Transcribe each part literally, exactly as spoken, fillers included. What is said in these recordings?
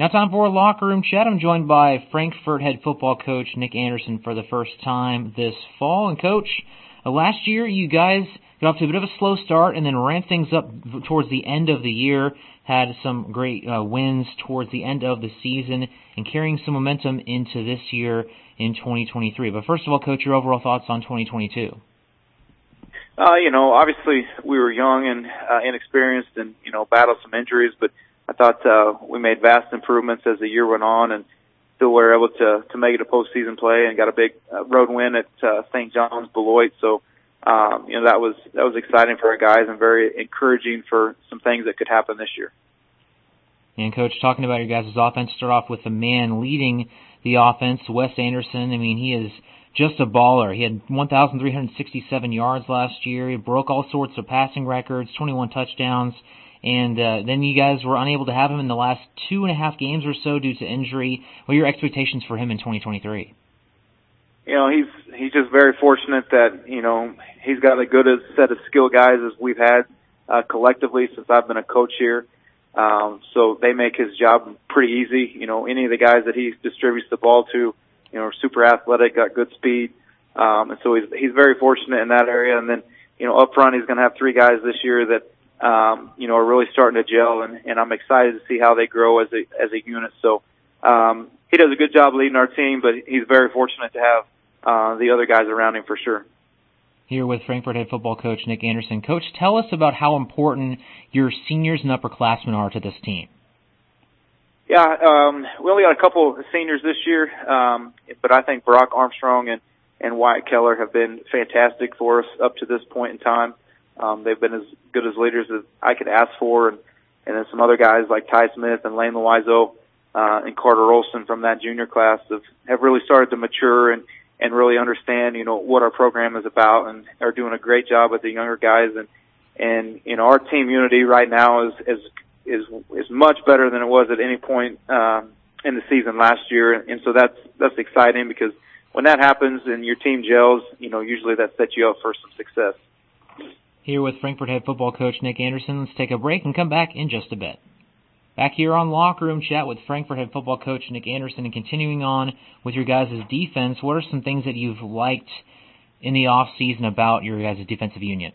Now time for Locker Room Chat. I'm joined by Frankfort head football coach Nick Anderson for the first time this fall. And Coach, uh, last year you guys got off to a bit of a slow start and then ramped things up towards the end of the year, had some great uh, wins towards the end of the season, and carrying some momentum into this year in twenty twenty-three. But first of all, Coach, your overall thoughts on twenty twenty-two? Uh, you know, obviously we were young and uh, inexperienced and, you know, battled some injuries, but I thought uh, we made vast improvements as the year went on and still were able to, to make it a postseason play and got a big uh, road win at uh, Saint John's Beloit. So, um, you know, that was that was exciting for our guys and very encouraging for some things that could happen this year. And, Coach, talking about your guys' offense, start off with the man leading the offense, Wes Anderson. I mean, he is just a baller. He had one thousand three hundred sixty-seven yards last year. He broke all sorts of passing records, twenty-one touchdowns. And uh, then you guys were unable to have him in the last two and a half games or so due to injury. What are your expectations for him in twenty twenty-three? You know, he's he's just very fortunate that, you know, he's got a good set of skill guys as we've had uh, collectively since I've been a coach here. Um, so they make his job pretty easy. You know, any of the guys that he distributes the ball to, you know, are super athletic, got good speed. Um, and so he's he's very fortunate in that area. And then, you know, up front he's going to have three guys this year that, Um, you know, are really starting to gel, and, and I'm excited to see how they grow as a as a unit. So um, he does a good job leading our team, but he's very fortunate to have uh, the other guys around him for sure. Here with Frankfort head football coach Nick Anderson. Coach, tell us about how important your seniors and upperclassmen are to this team. Yeah, um, we only got a couple of seniors this year, um, but I think Brock Armstrong and, and Wyatt Keller have been fantastic for us up to this point in time. Um, they've been as good as leaders as I could ask for, and, and then some other guys like Ty Smith and Lane Loiseau uh, and Carter Olson from that junior class have, have really started to mature and, and really understand, you know, what our program is about, and are doing a great job with the younger guys. And, and you know, our team unity right now is is is, is much better than it was at any point um, in the season last year, and so that's that's exciting because when that happens and your team gels, you know, usually that sets you up for some success. Here with Frankfort head football coach Nick Anderson. Let's take a break and come back in just a bit. Back here on Locker Room Chat with Frankfort head football coach Nick Anderson, and continuing on with your guys' defense, what are some things that you've liked in the off-season about your guys' defensive unit?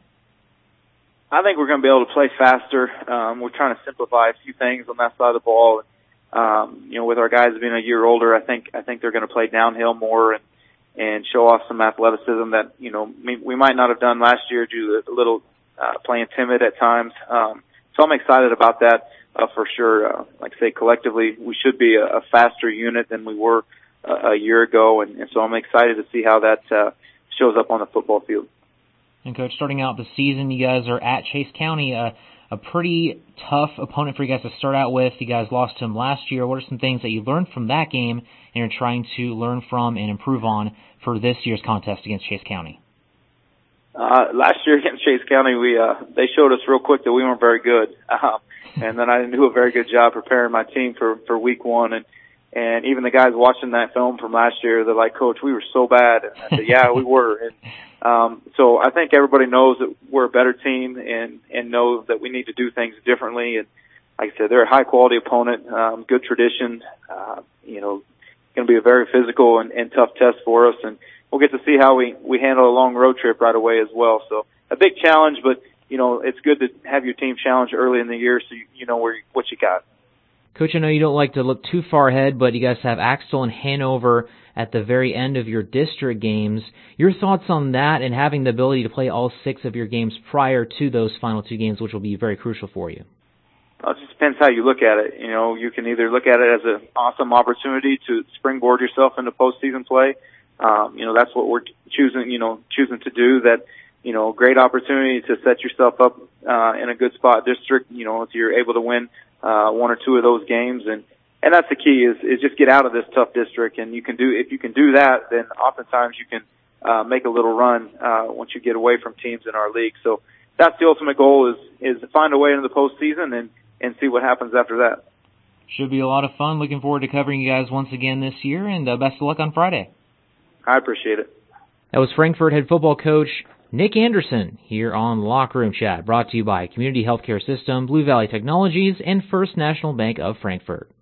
I think we're going to be able to play faster. Um, we're trying to simplify a few things on that side of the ball. Um, you know, with our guys being a year older, I think I think they're going to play downhill more and and show off some athleticism that, you know, we might not have done last year due to a little uh, playing timid at times. Um, so I'm excited about that uh, for sure. Uh, like I say, collectively, we should be a, a faster unit than we were uh, a year ago, and, and so I'm excited to see how that uh, shows up on the football field. And, Coach, starting out the season, you guys are at Chase County, uh, a pretty tough opponent for you guys to start out with. You guys lost to them last year. What are some things that you learned from that game and you're trying to learn from and improve on for this year's contest against Chase County? Uh, last year against Chase County, we uh, they showed us real quick that we weren't very good, um, and then I didn't do a very good job preparing my team for, for week one. And and even the guys watching that film from last year, they're like, "Coach, we were so bad." And I said, "Yeah, we were." And um, so I think everybody knows that we're a better team and and know that we need to do things differently. And like I said, they're a high quality opponent, um, good tradition. Uh, you know, going to be a very physical and, and tough test for us, and we'll get to see how we, we handle a long road trip right away as well. So a big challenge, but, you know, it's good to have your team challenged early in the year so you, you know where you, what you got. Coach, I know you don't like to look too far ahead, but you guys have Axtell and Hanover at the very end of your district games. Your thoughts on that and having the ability to play all six of your games prior to those final two games, which will be very crucial for you? Well, it just depends how you look at it. You know, you can either look at it as an awesome opportunity to springboard yourself into postseason play. Um, you know, that's what we're choosing, you know, choosing to do. That, you know, great opportunity to set yourself up uh, in a good spot district, you know, if you're able to win uh, one or two of those games. And, and that's the key is, is just get out of this tough district. And you can do, if you can do that, then oftentimes you can uh, make a little run uh, once you get away from teams in our league. So that's the ultimate goal is, is to find a way into the postseason and, and see what happens after that. Should be a lot of fun. Looking forward to covering you guys once again this year, and uh, best of luck on Friday. I appreciate it. That was Frankfort head football coach Nick Anderson here on Locker Room Chat, brought to you by Community Healthcare System, Blue Valley Technologies, and First National Bank of Frankfort.